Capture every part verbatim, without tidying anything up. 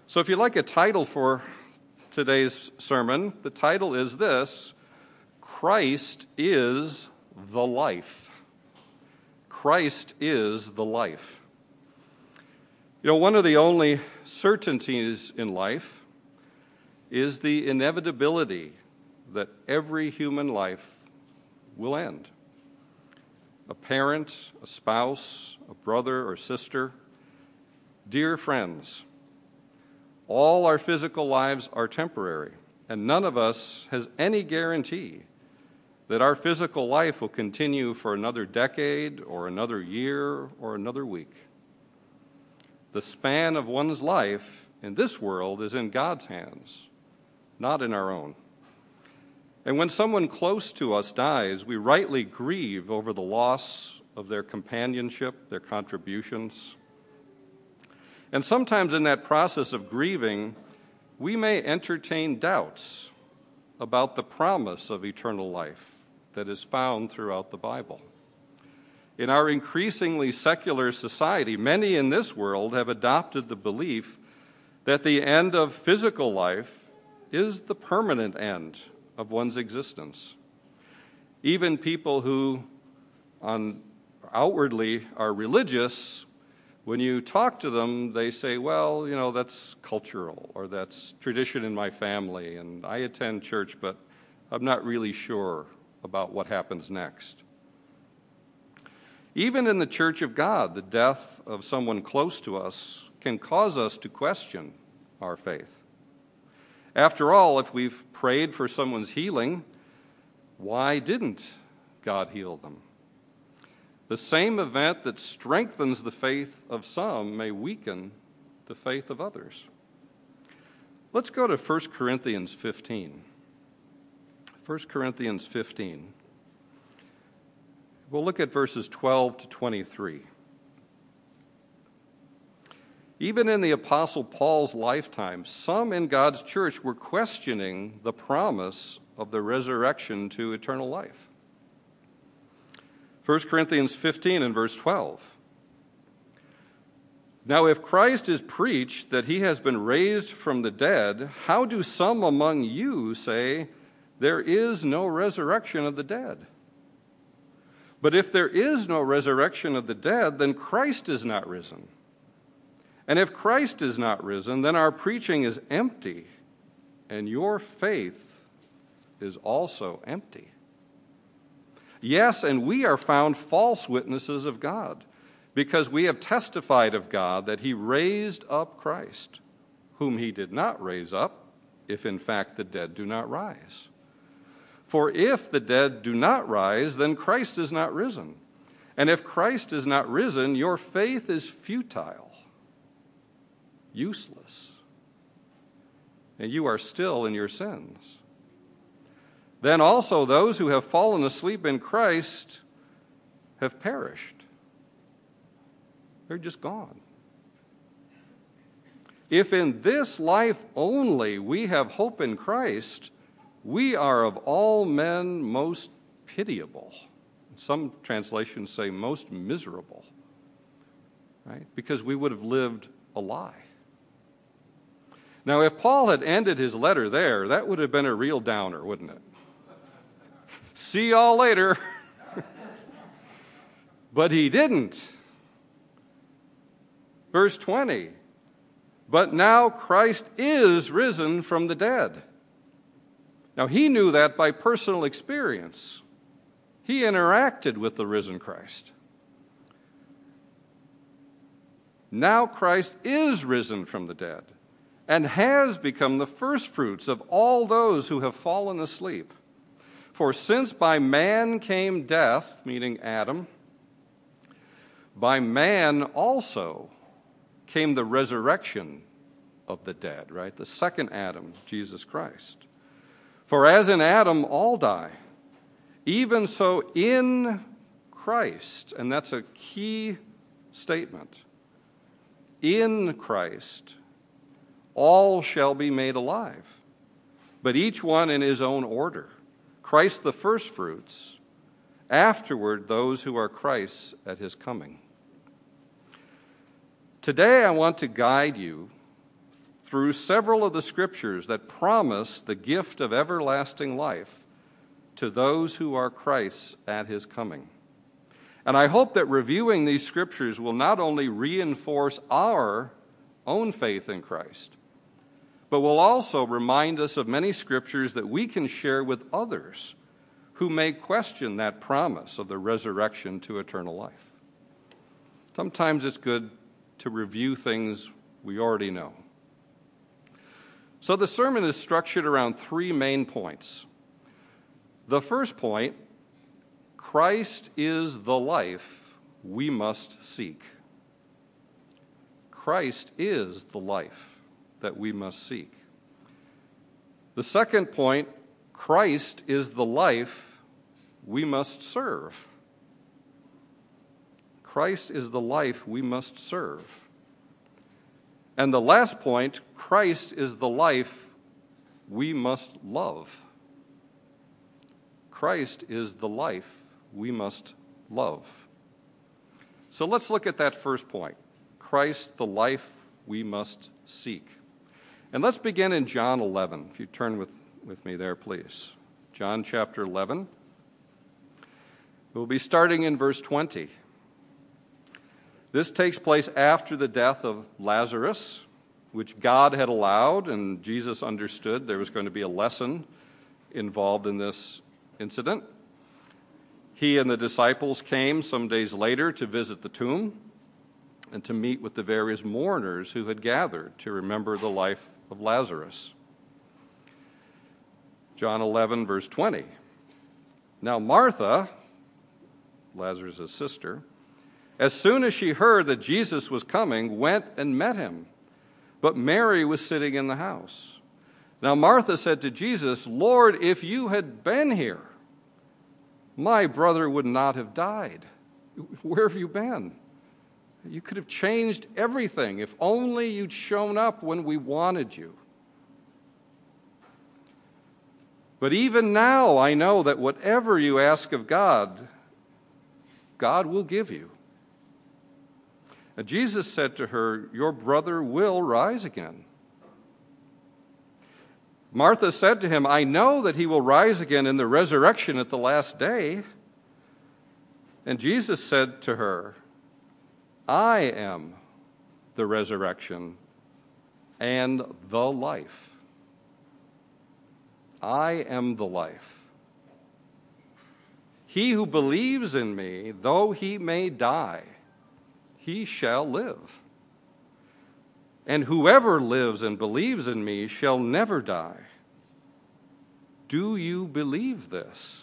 So if you'd like a title for today's sermon, the title is this: Christ is the life. Christ is the life. You know, one of the only certainties in life is the inevitability that every human life will end. A parent, a spouse, a brother or sister, dear friends, all our physical lives are temporary, and none of us has any guarantee that our physical life will continue for another decade or another year or another week. The span of one's life in this world is in God's hands, not in our own. And when someone close to us dies, we rightly grieve over the loss of their companionship, their contributions. And sometimes in that process of grieving, we may entertain doubts about the promise of eternal life that is found throughout the Bible. In our increasingly secular society, many in this world have adopted the belief that the end of physical life is the permanent end of one's existence. Even people who on outwardly are religious, when you talk to them, they say, well, you know, that's cultural, or that's tradition in my family, and I attend church, but I'm not really sure about what happens next. Even in the Church of God, the death of someone close to us can cause us to question our faith. After all, if we've prayed for someone's healing, why didn't God heal them? The same event that strengthens the faith of some may weaken the faith of others. Let's go to First Corinthians fifteen. First Corinthians fifteen. We'll look at verses twelve to twenty-three. Even in the Apostle Paul's lifetime, some in God's church were questioning the promise of the resurrection to eternal life. First Corinthians fifteen and verse twelve. Now, if Christ is preached that he has been raised from the dead, how do some among you say there is no resurrection of the dead? But if there is no resurrection of the dead, then Christ is not risen. And if Christ is not risen, then our preaching is empty, and your faith is also empty. Yes, and we are found false witnesses of God, because we have testified of God that he raised up Christ, whom he did not raise up, if in fact the dead do not rise. For if the dead do not rise, then Christ is not risen. And if Christ is not risen, your faith is futile, useless, and you are still in your sins. Then also those who have fallen asleep in Christ have perished. They're just gone. If in this life only we have hope in Christ, we are of all men most pitiable. Some translations say most miserable, right? Because we would have lived a lie. Now, if Paul had ended his letter there, that would have been a real downer, wouldn't it? See y'all later. But he didn't. Verse twenty, but now Christ is risen from the dead. Now, he knew that by personal experience. He interacted with the risen Christ. Now Christ is risen from the dead and has become the firstfruits of all those who have fallen asleep. For since by man came death, meaning Adam, by man also came the resurrection of the dead, right? The second Adam, Jesus Christ. For as in Adam all die, even so in Christ, and that's a key statement, in Christ all shall be made alive, but each one in his own order. Christ the firstfruits, afterward those who are Christ's at his coming. Today I want to guide you through several of the scriptures that promise the gift of everlasting life to those who are Christ's at his coming. And I hope that reviewing these scriptures will not only reinforce our own faith in Christ, but will also remind us of many scriptures that we can share with others who may question that promise of the resurrection to eternal life. Sometimes it's good to review things we already know. So the sermon is structured around three main points. The first point, Christ is the life we must seek. Christ is the life that we must seek. The second point, Christ is the life we must serve. Christ is the life we must serve. And the last point, Christ is the life we must love. Christ is the life we must love. So let's look at that first point. Christ, the life we must seek. And let's begin in John eleven. If you turn with, with me there, please. John chapter eleven. We'll be starting in verse twenty. This takes place after the death of Lazarus, which God had allowed, and Jesus understood there was going to be a lesson involved in this incident. He and the disciples came some days later to visit the tomb and to meet with the various mourners who had gathered to remember the life of Lazarus. John eleven, verse twenty. Now Martha, Lazarus' sister, as soon as she heard that Jesus was coming, went and met him. But Mary was sitting in the house. Now Martha said to Jesus, Lord, if you had been here, my brother would not have died. Where have you been? You could have changed everything if only you'd shown up when we wanted you. But even now I know that whatever you ask of God, God will give you. And Jesus said to her, your brother will rise again. Martha said to him, I know that he will rise again in the resurrection at the last day. And Jesus said to her, I am the resurrection and the life. I am the life. He who believes in me, though he may die, he shall live. And whoever lives and believes in me shall never die. Do you believe this?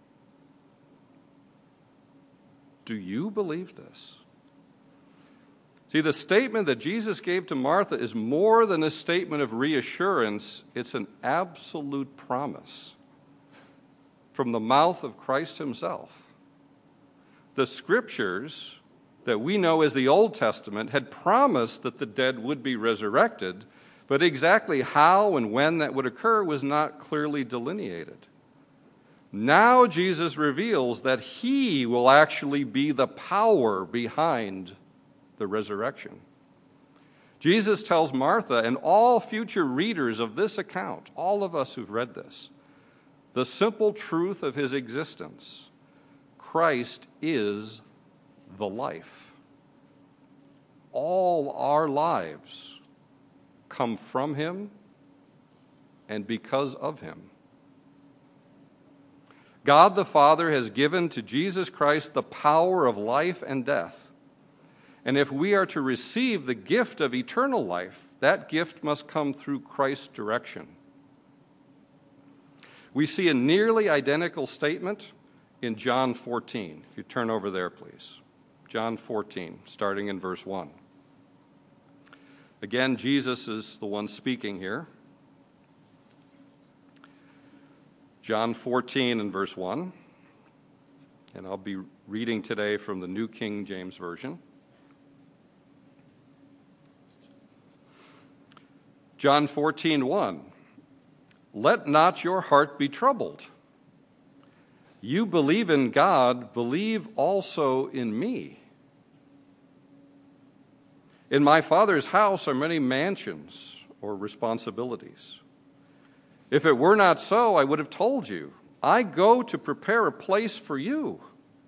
Do you believe this? See, the statement that Jesus gave to Martha is more than a statement of reassurance. It's an absolute promise from the mouth of Christ himself. The scriptures that we know as the Old Testament had promised that the dead would be resurrected, but exactly how and when that would occur was not clearly delineated. Now Jesus reveals that he will actually be the power behind the resurrection. Jesus tells Martha and all future readers of this account, all of us who've read this, the simple truth of his existence. Christ is the life. All our lives come from him and because of him. God the Father has given to Jesus Christ the power of life and death. And if we are to receive the gift of eternal life, that gift must come through Christ's direction. We see a nearly identical statement in John fourteen. If you turn over there, please. John fourteen, starting in verse one. Again, Jesus is the one speaking here. John fourteen and verse one. And I'll be reading today from the New King James Version. John fourteen, one. Let not your heart be troubled. You believe in God, believe also in me. In my Father's house are many mansions. or responsibilities. If it were not so, I would have told you, I go to prepare a place for you.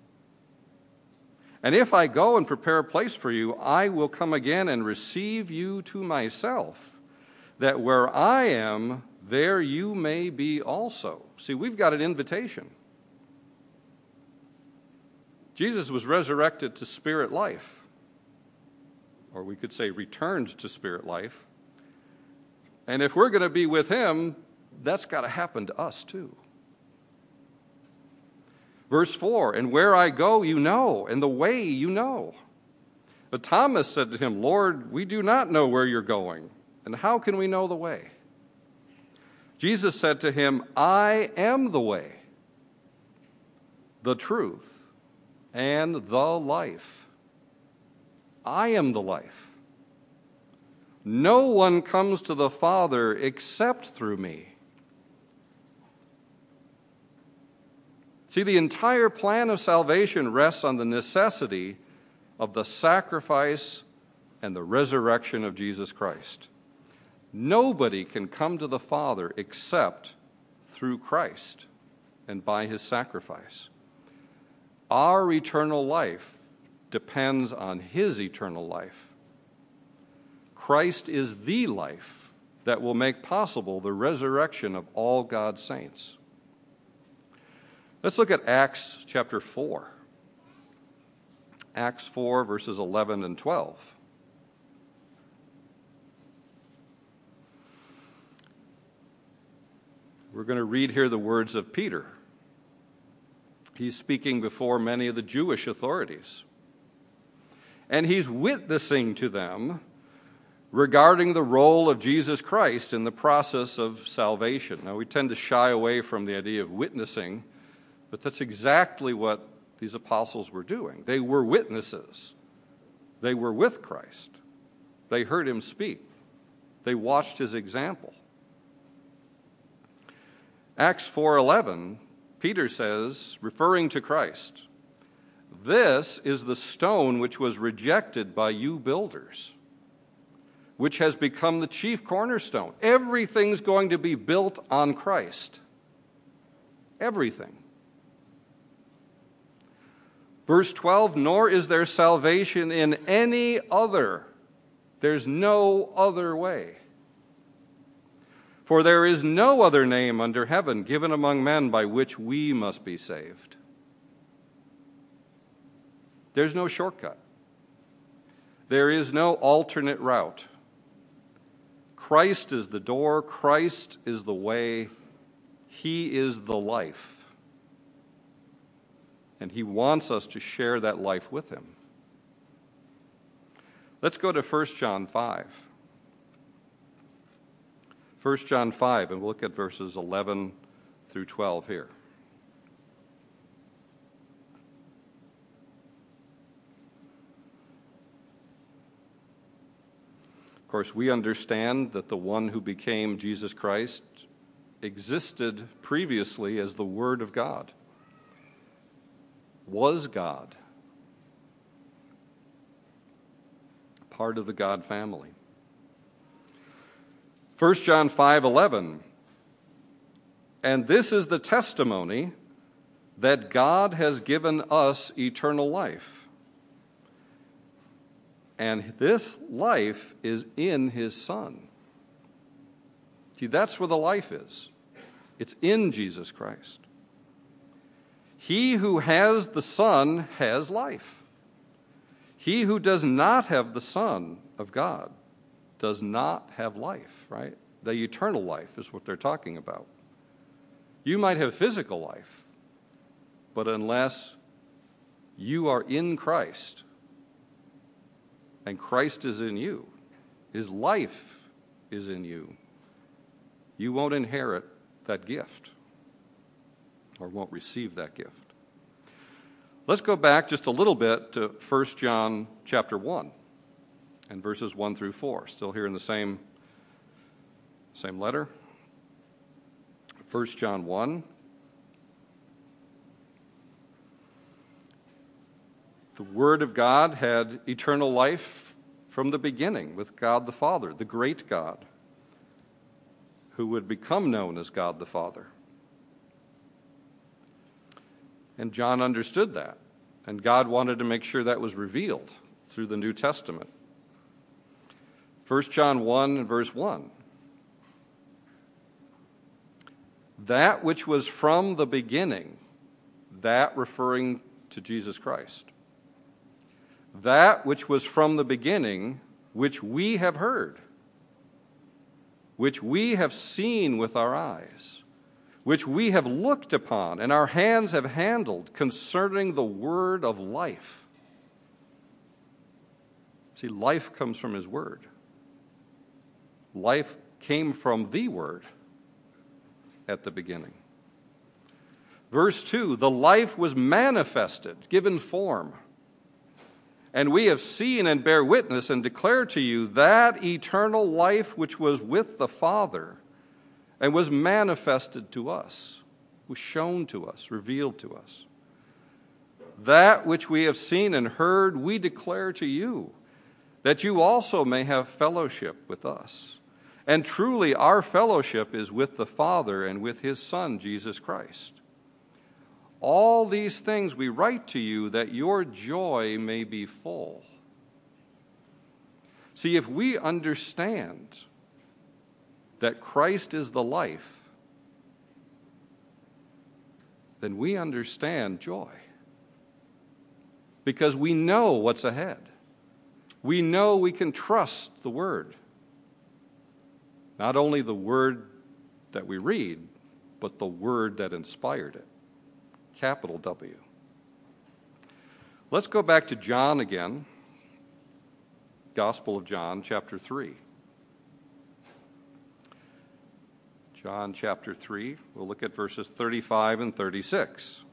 And if I go and prepare a place for you, I will come again and receive you to myself, that where I am, there you may be also. See, we've got an invitation. Jesus was resurrected to spirit life, or we could say returned to spirit life. And if we're going to be with him, that's got to happen to us too. Verse four, and where I go you know, and the way you know. But Thomas said to him, Lord, we do not know where you're going, and how can we know the way? Jesus said to him, I am the way, the truth, and the life. I am the life. No one comes to the Father except through me. See, the entire plan of salvation rests on the necessity of the sacrifice and the resurrection of Jesus Christ. Nobody can come to the Father except through Christ and by his sacrifice. Our eternal life depends on his eternal life. Christ is the life that will make possible the resurrection of all God's saints. Let's look at Acts chapter four. Acts four, verses eleven and twelve. We're going to read here the words of Peter. He's speaking before many of the Jewish authorities. And he's witnessing to them regarding the role of Jesus Christ in the process of salvation. Now, we tend to shy away from the idea of witnessing, but that's exactly what these apostles were doing. They were witnesses. They were with Christ. They heard him speak. They watched his example. Acts four eleven, Peter says, referring to Christ, this is the stone which was rejected by you builders, which has become the chief cornerstone. Everything's going to be built on Christ. Everything. Verse twelve, nor is there salvation in any other. There's no other way. For there is no other name under heaven given among men by which we must be saved. There's no shortcut. There is no alternate route. Christ is the door. Christ is the way. He is the life. And he wants us to share that life with him. Let's go to First John five. First John five, and we'll look at verses eleven through twelve here. Of course, we understand that the one who became Jesus Christ existed previously as the Word of God, was God, part of the God family. First John five eleven, and this is the testimony that God has given us eternal life, and this life is in his Son. See, that's where the life is. It's in Jesus Christ. He who has the Son has life. He who does not have the Son of God does not have life, right? The eternal life is what they're talking about. You might have physical life, but unless you are in Christ and Christ is in you, his life is in you, you won't inherit that gift or won't receive that gift. Let's go back just a little bit to First John chapter one. And verses one through four, still here in the same, same letter. First John one. The Word of God had eternal life from the beginning with God the Father, the great God. who would become known as God the Father. And John understood that, and God wanted to make sure that was revealed through the New Testament. First John one and verse one. That which was from the beginning, that referring to Jesus Christ. That which was from the beginning, which we have heard, which we have seen with our eyes, which we have looked upon and our hands have handled concerning the word of life. See, life comes from his word. Life came from the word at the beginning. Verse two, the life was manifested, given form. And we have seen and bear witness and declare to you that eternal life which was with the Father and was manifested to us, was shown to us, revealed to us. That which we have seen and heard, we declare to you, that you also may have fellowship with us. And truly our fellowship is with the Father and with his Son, Jesus Christ. All these things we write to you that your joy may be full. See, if we understand that Christ is the life, then we understand joy. Because we know what's ahead. We know we can trust the Word. Not only the Word that we read, but the Word that inspired it. Capital W. Let's go back to John again. Gospel of John, chapter three. John chapter three, we'll look at verses thirty-five and thirty-six.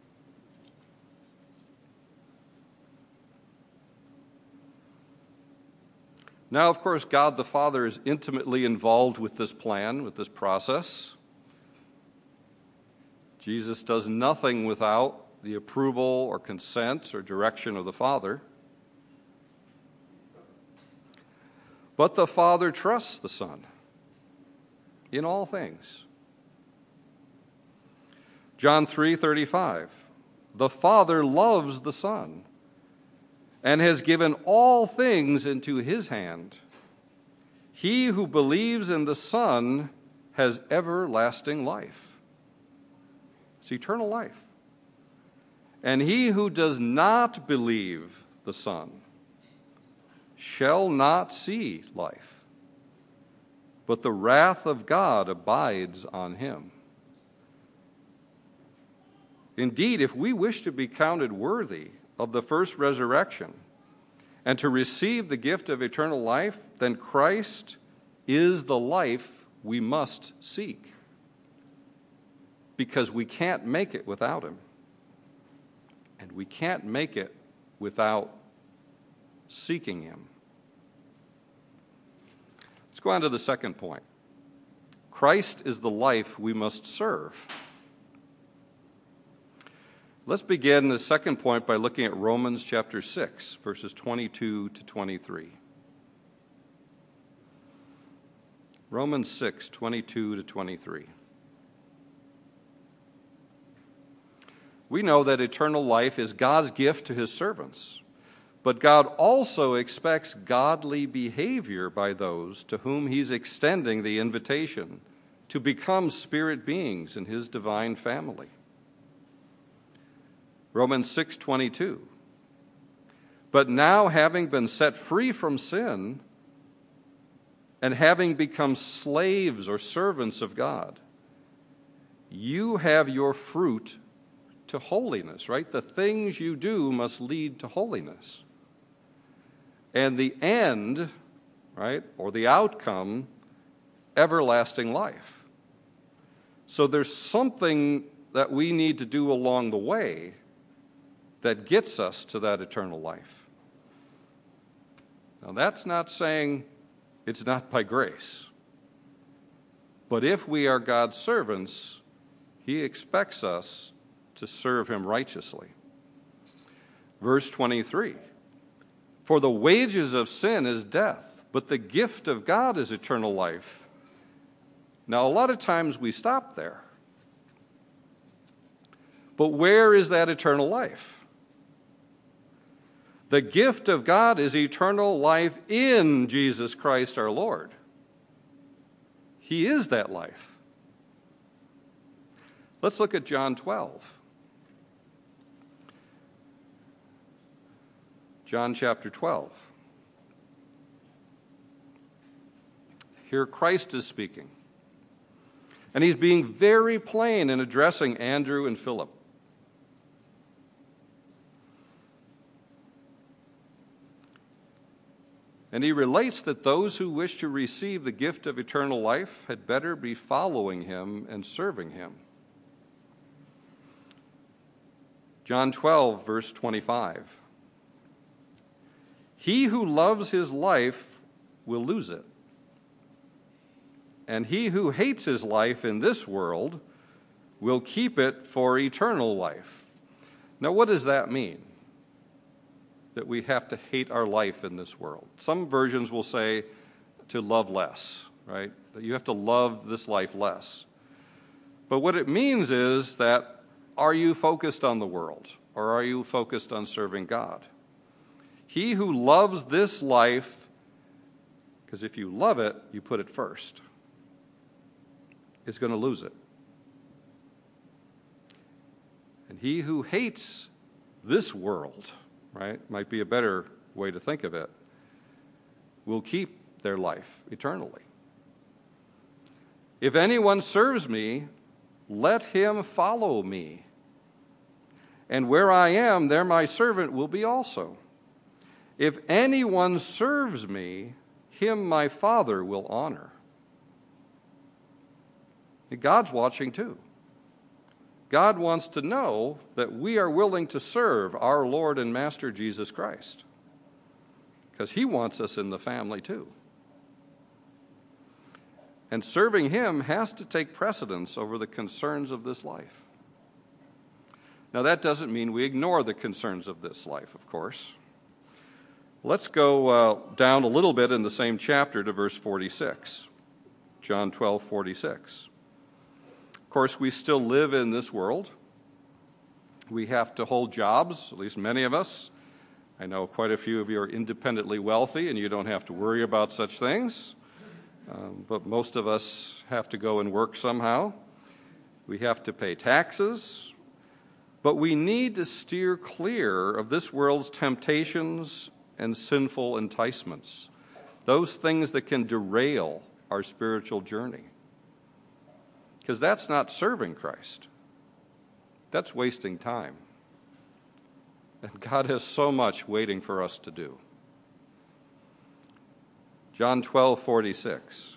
Now, of course, God the Father is intimately involved with this plan, with this process. Jesus does nothing without the approval or consent or direction of the Father. But the Father trusts the Son in all things. John three thirty-five, the Father loves the Son and has given all things into his hand. He who believes in the Son has everlasting life. It's eternal life. And he who does not believe the Son shall not see life, but the wrath of God abides on him. Indeed, if we wish to be counted worthy of the first resurrection and to receive the gift of eternal life, then Christ is the life we must seek, because we can't make it without him. And we can't make it without seeking him. Let's go on to the second point. Christ is the life we must serve. Let's begin the second point by looking at Romans chapter six, verses twenty-two to twenty-three. Romans six, twenty-two to twenty-three. We know that eternal life is God's gift to his servants, but God also expects godly behavior by those to whom he's extending the invitation to become spirit beings in his divine family. Romans six twenty-two. But now, having been set free from sin and having become slaves or servants of God, you have your fruit to holiness, right? The things you do must lead to holiness. And the end, right, or the outcome, everlasting life. So there's something that we need to do along the way that gets us to that eternal life. Now, that's not saying it's not by grace. But if we are God's servants, he expects us to serve him righteously. Verse twenty-three, for the wages of sin is death, but the gift of God is eternal life Now, a lot of times we stop there. But where is that eternal life? The gift of God is eternal life in Jesus Christ our Lord. He is that life. Let's look at John twelve. John chapter twelve. Here Christ is speaking. And he's being very plain in addressing Andrew and Philip. And he relates that those who wish to receive the gift of eternal life had better be following him and serving him. John twelve, verse twenty-five. He who loves his life will lose it. And he who hates his life in this world will keep it for eternal life. Now, what does that mean? That we have to hate our life in this world. Some versions will say to love less, right? That you have to love this life less. But what it means is that, are you focused on the world, or are you focused on serving God? He who loves this life, because if you love it, you put it first, is going to lose it. And he who hates this world, right, might be a better way to think of it, will keep their life eternally. If anyone serves me, let him follow me. And where I am, there my servant will be also. If anyone serves me, him my Father will honor. God's watching too. God wants to know that we are willing to serve our Lord and Master Jesus Christ, because he wants us in the family too. And serving him has to take precedence over the concerns of this life. Now, that doesn't mean we ignore the concerns of this life, of course. Let's go uh, down a little bit in the same chapter to verse forty-six, John twelve, forty-six. Of course, we still live in this world. We have to hold jobs, at least many of us. I know quite a few of you are independently wealthy, and you don't have to worry about such things. Um, but most of us have to go and work somehow. We have to pay taxes. But we need to steer clear of this world's temptations and sinful enticements, those things that can derail our spiritual journey. Because that's not serving Christ. That's wasting time. And God has so much waiting for us to do. John twelve, forty-six.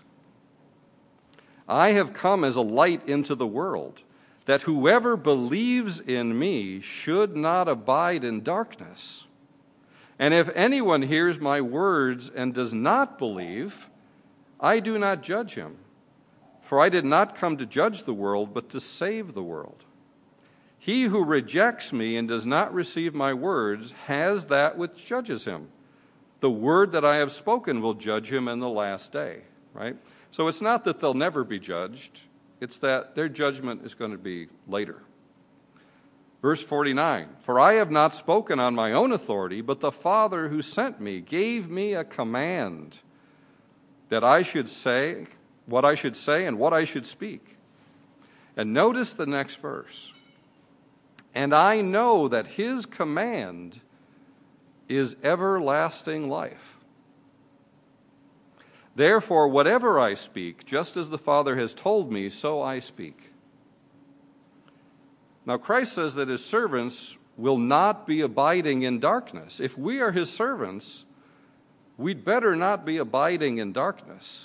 I have come as a light into the world, that whoever believes in me should not abide in darkness. And if anyone hears my words and does not believe, I do not judge him. For I did not come to judge the world, but to save the world. He who rejects me and does not receive my words has that which judges him. The word that I have spoken will judge him in the last day, right? So it's not that they'll never be judged. It's that their judgment is going to be later. Verse forty-nine, for I have not spoken on my own authority, but the Father who sent me gave me a command that I should say what I should say and what I should speak. And notice the next verse. And I know that his command is everlasting life. Therefore, whatever I speak, just as the Father has told me, so I speak. Now, Christ says that his servants will not be abiding in darkness. If we are his servants, we'd better not be abiding in darkness.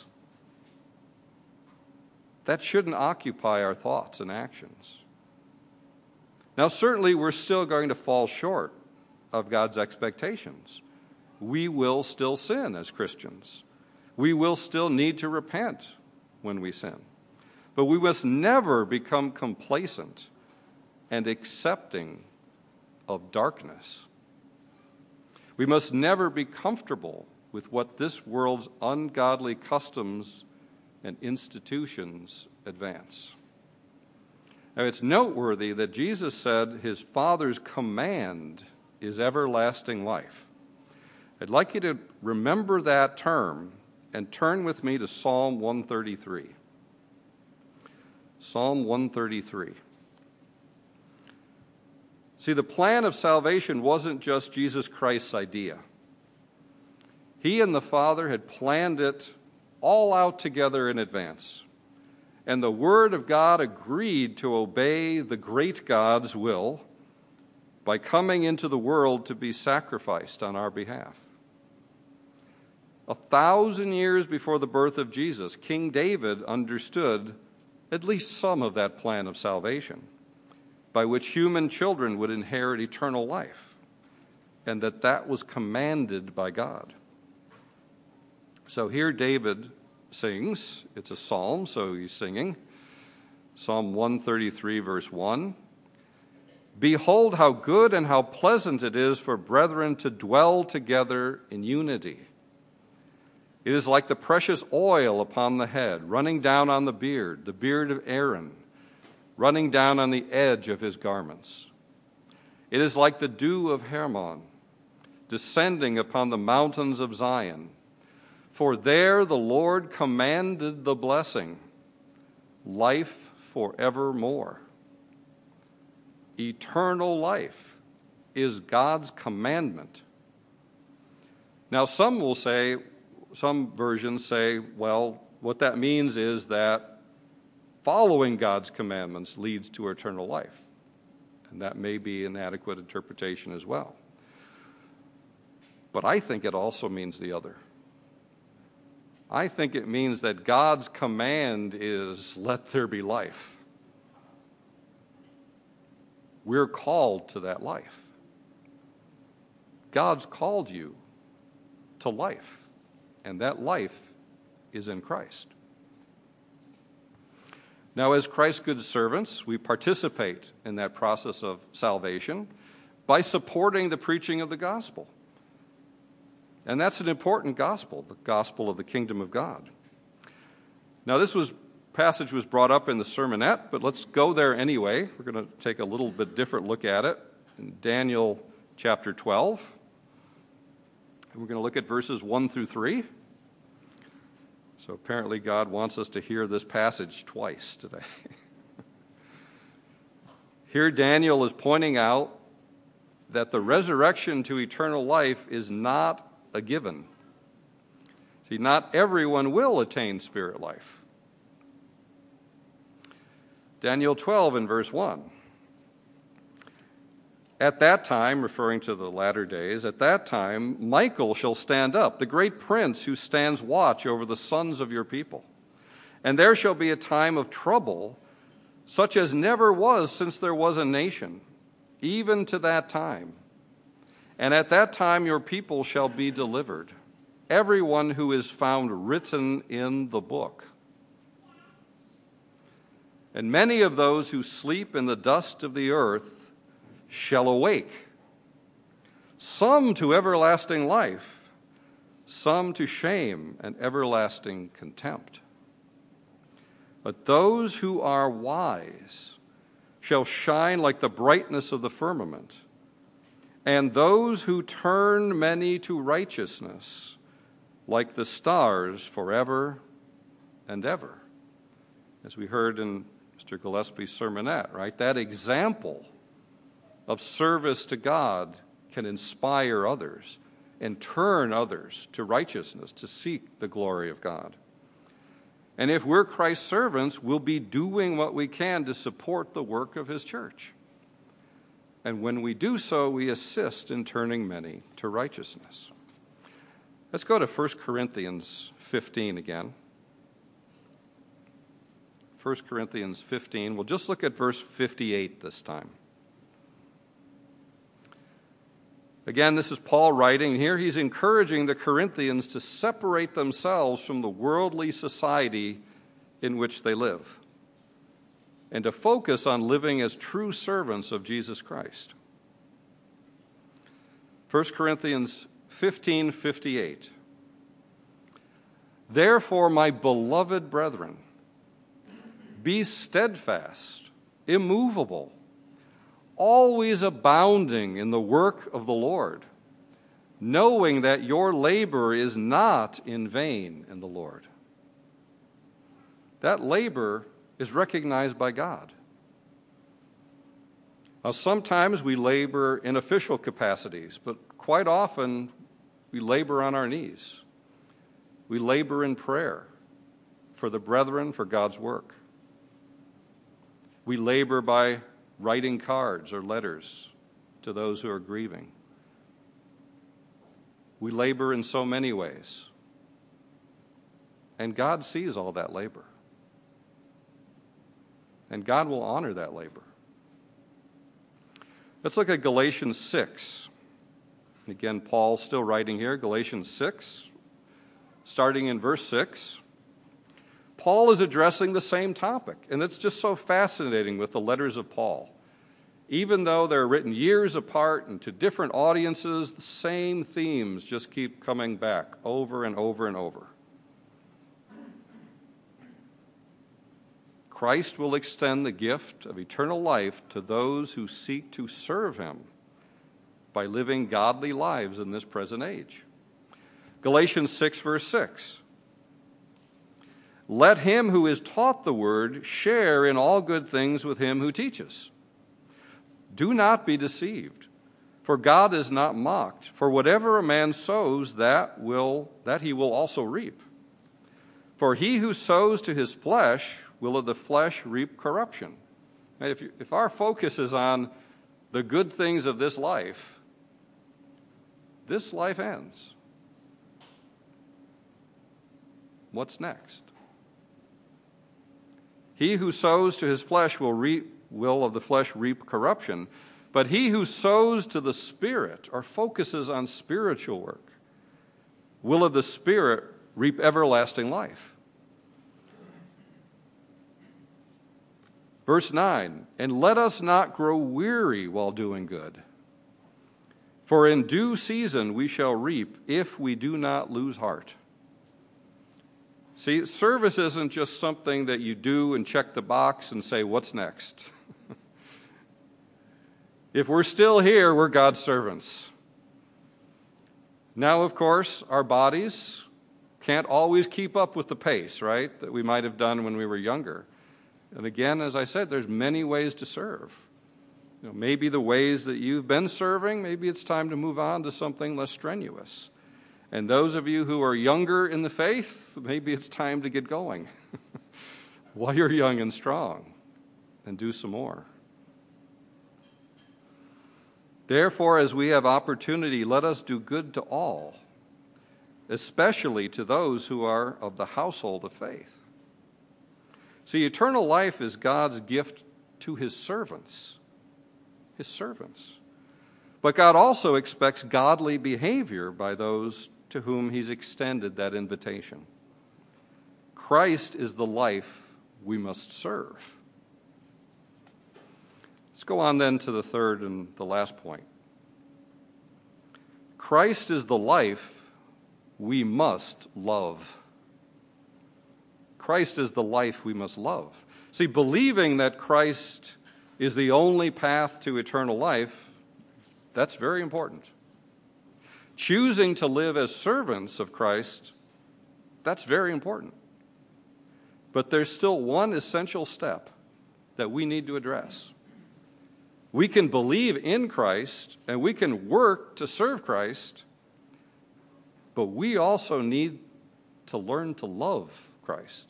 That shouldn't occupy our thoughts and actions. Now, certainly, we're still going to fall short of God's expectations. We will still sin as Christians. We will still need to repent when we sin. But we must never become complacent and accepting of darkness. We must never be comfortable with what this world's ungodly customs and institutions advance. Now, it's noteworthy that Jesus said his Father's command is everlasting life. I'd like you to remember that term and turn with me to Psalm one thirty-three. Psalm one thirty-three. See, the plan of salvation wasn't just Jesus Christ's idea. He and the Father had planned it all out together in advance. And the Word of God agreed to obey the great God's will by coming into the world to be sacrificed on our behalf. A thousand years before the birth of Jesus, King David understood at least some of that plan of salvation, by which human children would inherit eternal life, and that that was commanded by God. So here David sings. It's a psalm, so he's singing. Psalm one thirty-three, verse one. Behold how good and how pleasant it is for brethren to dwell together in unity. It is like the precious oil upon the head, running down on the beard, the beard of Aaron, running down on the edge of his garments. It is like the dew of Hermon, descending upon the mountains of Zion. For there the Lord commanded the blessing, life forevermore. Eternal life is God's commandment. Now, some will say, some versions say, well, what that means is that following God's commandments leads to eternal life. And that may be an adequate interpretation as well. But I think it also means the other. I think it means that God's command is, let there be life. We're called to that life. God's called you to life, and that life is in Christ. Now, as Christ's good servants, we participate in that process of salvation by supporting the preaching of the gospel. And that's an important gospel, the gospel of the kingdom of God. Now, this was passage was brought up in the sermonette, but let's go there anyway. We're going to take a little bit different look at it in Daniel chapter twelve. And we're going to look at verses one through three. So apparently God wants us to hear this passage twice today. Here Daniel is pointing out that the resurrection to eternal life is not a given. See, not everyone will attain spirit life. Daniel twelve in verse one. At that time, referring to the latter days, at that time Michael shall stand up, the great prince who stands watch over the sons of your people. And there shall be a time of trouble, such as never was since there was a nation, even to that time. And at that time your people shall be delivered, everyone who is found written in the book. And many of those who sleep in the dust of the earth shall awake, some to everlasting life, some to shame and everlasting contempt. But those who are wise shall shine like the brightness of the firmament, and those who turn many to righteousness like the stars forever and ever. As we heard in Mister Gillespie's sermonette, right? That example of service to God can inspire others and turn others to righteousness, to seek the glory of God. And if we're Christ's servants, we'll be doing what we can to support the work of his church. And when we do so, we assist in turning many to righteousness. Let's go to First Corinthians fifteen again. First Corinthians fifteen. We'll just look at verse fifty-eight this time. Again, this is Paul writing. Here he's encouraging the Corinthians to separate themselves from the worldly society in which they live, and to focus on living as true servants of Jesus Christ. First Corinthians fifteen fifty-eight. Therefore, my beloved brethren, be steadfast, immovable, always abounding in the work of the Lord, knowing that your labor is not in vain in the Lord. That labor is recognized by God. Now, sometimes we labor in official capacities, but quite often we labor on our knees. We labor in prayer for the brethren, for God's work. We labor by writing cards or letters to those who are grieving. We labor in so many ways. And God sees all that labor. And God will honor that labor. Let's look at Galatians six. Again, Paul's still writing here, Galatians six, starting in verse six. Paul is addressing the same topic, and it's just so fascinating with the letters of Paul. Even though they're written years apart and to different audiences, the same themes just keep coming back over and over and over. Christ will extend the gift of eternal life to those who seek to serve him by living godly lives in this present age. Galatians six, verse six. Let him who is taught the word share in all good things with him who teaches. Do not be deceived, for God is not mocked. For whatever a man sows, that will that he will also reap. For he who sows to his flesh will of the flesh reap corruption. And if, you, if our focus is on the good things of this life, this life ends. What's next? He who sows to his flesh will reap will of the flesh reap corruption, but he who sows to the Spirit or focuses on spiritual work will of the Spirit reap everlasting life. Verse nine, and let us not grow weary while doing good, for in due season we shall reap if we do not lose heart. See, service isn't just something that you do and check the box and say, what's next? If we're still here, we're God's servants. Now, of course, our bodies can't always keep up with the pace, right, that we might have done when we were younger. And again, as I said, there's many ways to serve. You know, maybe the ways that you've been serving, maybe it's time to move on to something less strenuous. And those of you who are younger in the faith, maybe it's time to get going while you're young and strong and do some more. Therefore, as we have opportunity, let us do good to all, especially to those who are of the household of faith. See, eternal life is God's gift to his servants, his servants. But God also expects godly behavior by those to whom he's extended that invitation. Christ is the life we must serve. Let's go on then to the third and the last point. Christ is the life we must love. Christ is the life we must love. See, believing that Christ is the only path to eternal life, that's very important. Choosing to live as servants of Christ, that's very important. But there's still one essential step that we need to address. We can believe in Christ and we can work to serve Christ, but we also need to learn to love Christ.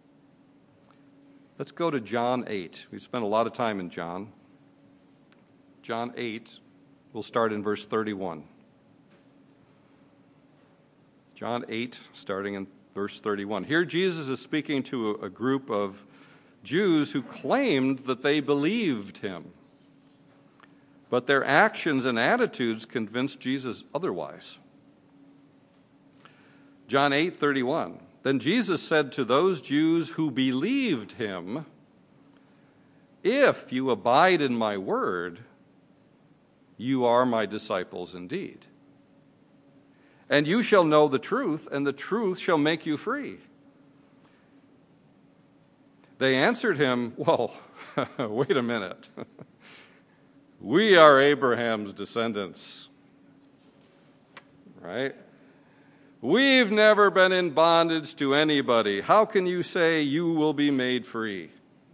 Let's go to John eight. We've spent a lot of time in John. John eight, we'll start in verse thirty-one. John eight, starting in verse thirty-one. Here Jesus is speaking to a group of Jews who claimed that they believed him. But their actions and attitudes convinced Jesus otherwise. John eight thirty-one. Then Jesus said to those Jews who believed him, if you abide in my word, you are my disciples indeed. and you shall know the truth, and the truth shall make you free." They answered him, "Well, wait a minute. We are Abraham's descendants, right? We've never been in bondage to anybody. How can you say you will be made free?"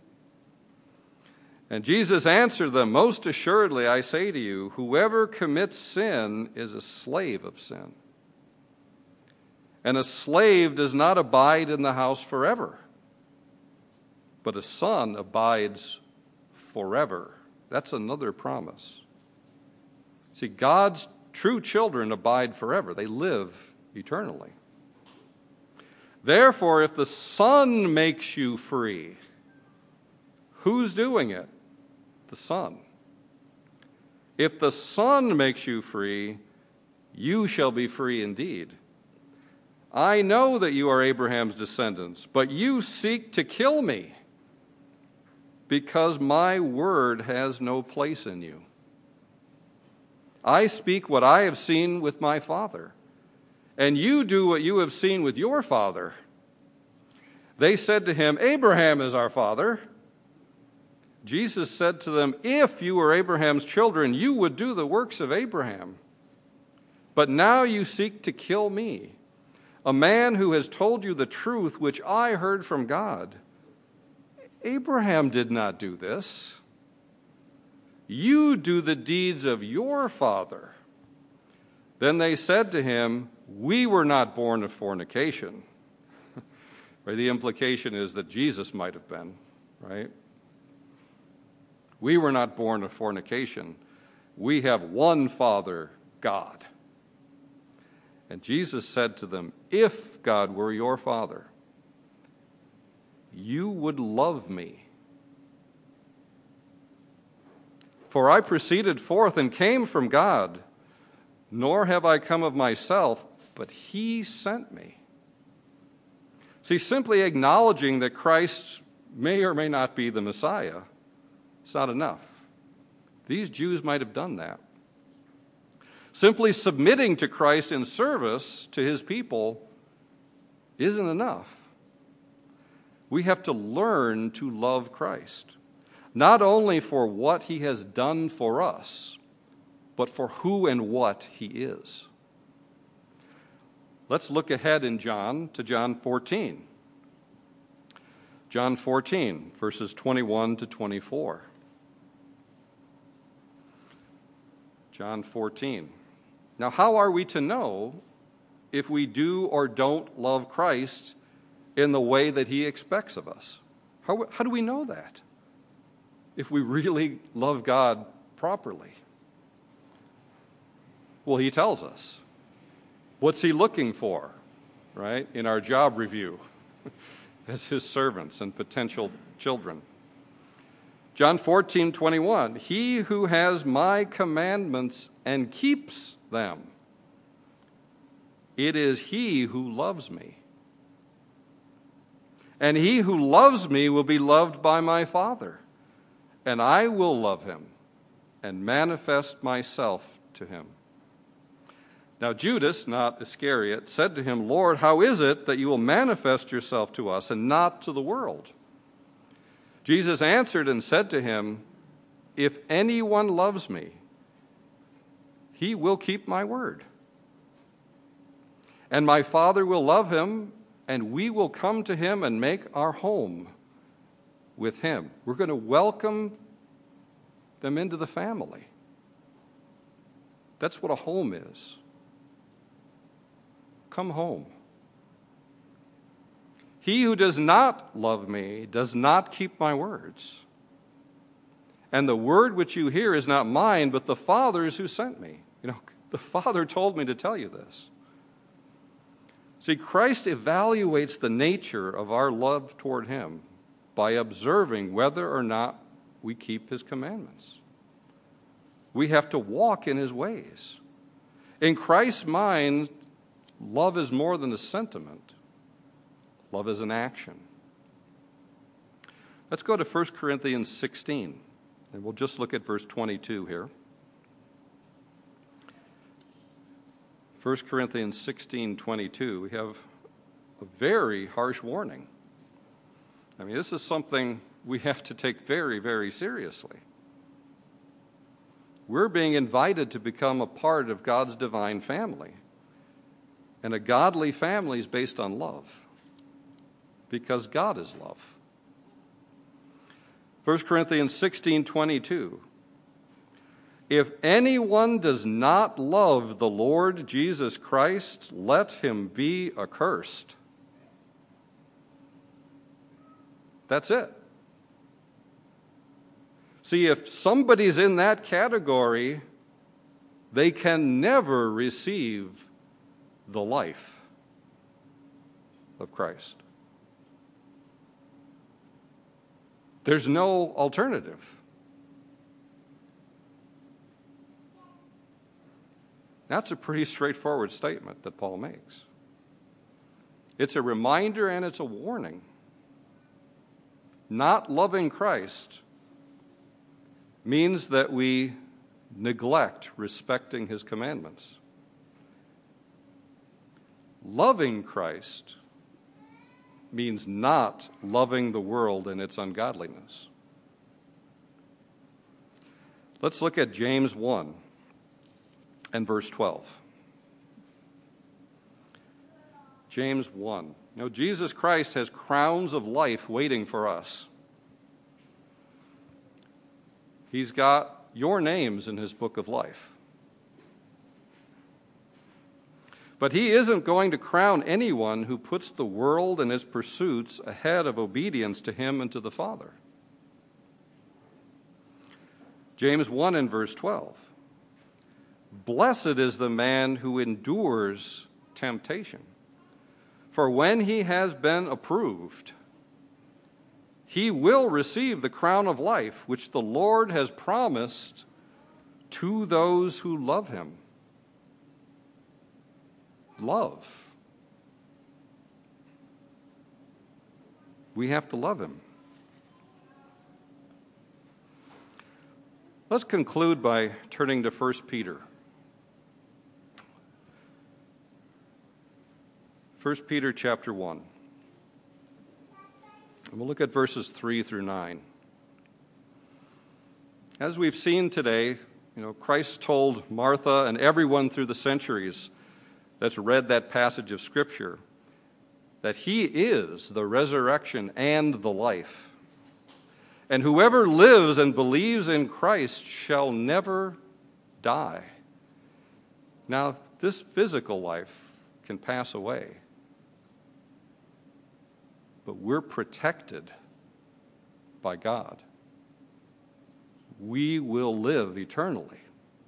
And Jesus answered them, "Most assuredly, I say to you, whoever commits sin is a slave of sin. And a slave does not abide in the house forever, but a son abides forever." That's another promise. See, God's true children abide forever. They live eternally. Therefore, if the Son makes you free, who's doing it? The Son. If the Son makes you free, you shall be free indeed. I know that you are Abraham's descendants, but you seek to kill me, because my word has no place in you. I speak what I have seen with my father, and you do what you have seen with your father. They said to him, "Abraham is our father." Jesus said to them, "If you were Abraham's children, you would do the works of Abraham. But now you seek to kill me, a man who has told you the truth which I heard from God. Abraham did not do this. You do the deeds of your father." Then they said to him, "We were not born of fornication." Right? The implication is that Jesus might have been, right? "We were not born of fornication. We have one Father, God." And Jesus said to them, "If God were your Father, you would love me. For I proceeded forth and came from God, nor have I come of myself, but he sent me." See, simply acknowledging that Christ may or may not be the Messiah, it's not enough. These Jews might have done that. Simply submitting to Christ in service to his people isn't enough. We have to learn to love Christ, not only for what he has done for us, but for who and what he is. Let's look ahead in John to John fourteen. John fourteen, verses twenty-one to twenty-four. John fourteen. Now, how are we to know if we do or don't love Christ in the way that he expects of us? How, how do we know that? If we really love God properly? Well, he tells us. What's he looking for, right, in our job review as his servants and potential children? John fourteen, twenty-one, "He who has my commandments and keeps them, it is he who loves me. And he who loves me will be loved by my Father, and I will love him and manifest myself to him." Now Judas, not Iscariot, said to him, "Lord, how is it that you will manifest yourself to us and not to the world?" Jesus answered and said to him, "If anyone loves me, he will keep my word. And my Father will love him, and we will come to him and make our home with him." We're going to welcome them into the family. That's what a home is. Come home. "He who does not love me does not keep my words. And the word which you hear is not mine, but the Father's who sent me." You know, the Father told me to tell you this. See, Christ evaluates the nature of our love toward him by observing whether or not we keep his commandments. We have to walk in his ways. In Christ's mind, love is more than a sentiment. Love is an action. Let's go to First Corinthians sixteen, and we'll just look at verse twenty-two here. First Corinthians sixteen twenty-two, we have a very harsh warning. I mean, this is something we have to take very, very seriously. We're being invited to become a part of God's divine family. And a godly family is based on love, because God is love. First Corinthians sixteen twenty-two. If anyone does not love the Lord Jesus Christ, let him be accursed. That's it. See, if somebody's in that category, they can never receive the life of Christ. There's no alternative. That's a pretty straightforward statement that Paul makes. It's a reminder and it's a warning. Not loving Christ means that we neglect respecting his commandments. Loving Christ means not loving the world and its ungodliness. Let's look at James one and verse twelve. James one. Now, Jesus Christ has crowns of life waiting for us. He's got your names in his book of life. But he isn't going to crown anyone who puts the world and its pursuits ahead of obedience to him and to the Father. James one and verse twelve. Blessed is the man who endures temptation, for when he has been approved, he will receive the crown of life which the Lord has promised to those who love him. Love. We have to love him. Let's conclude by turning to First Peter. First Peter chapter one. And we'll look at verses three through nine. As we've seen today, you know, Christ told Martha and everyone through the centuries that's read that passage of Scripture that he is the resurrection and the life. And whoever lives and believes in Christ shall never die. Now, this physical life can pass away, but we're protected by God. We will live eternally.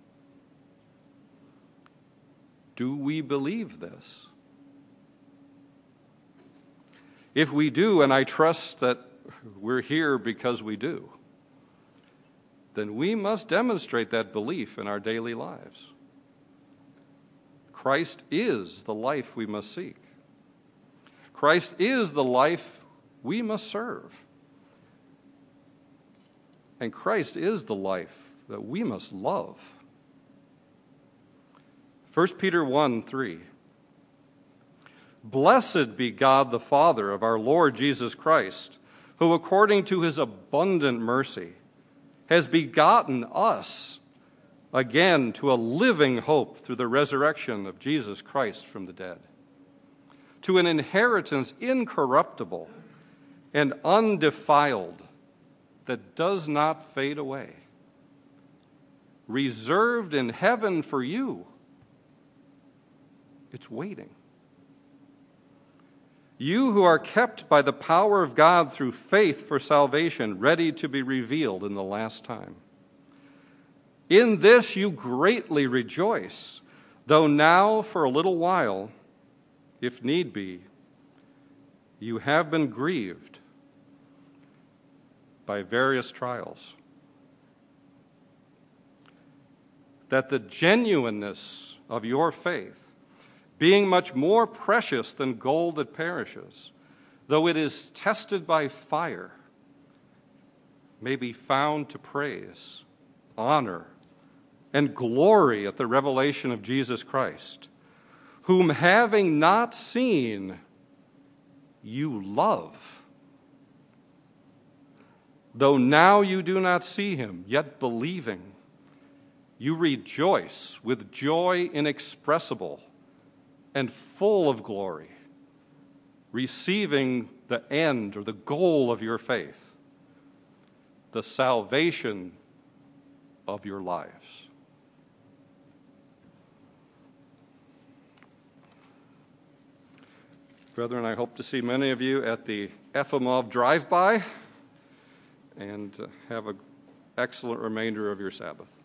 Do we believe this? If we do, and I trust that we're here because we do, then we must demonstrate that belief in our daily lives. Christ is the life we must seek. Christ is the life we must serve. And Christ is the life that we must love. First Peter one three. Blessed be God the Father of our Lord Jesus Christ, who according to his abundant mercy has begotten us again to a living hope through the resurrection of Jesus Christ from the dead, to an inheritance incorruptible and undefiled that does not fade away, reserved in heaven for you. It's waiting. You who are kept by the power of God through faith for salvation, ready to be revealed in the last time. In this you greatly rejoice, though now for a little while, if need be, you have been grieved by various trials, that the genuineness of your faith, being much more precious than gold that perishes, though it is tested by fire, may be found to praise, honor, and glory at the revelation of Jesus Christ, whom having not seen, you love. Though now you do not see him, yet believing, you rejoice with joy inexpressible and full of glory, receiving the end or the goal of your faith, the salvation of your lives. Brethren, I hope to see many of you at the Efimov drive-by, and have an excellent remainder of your Sabbath.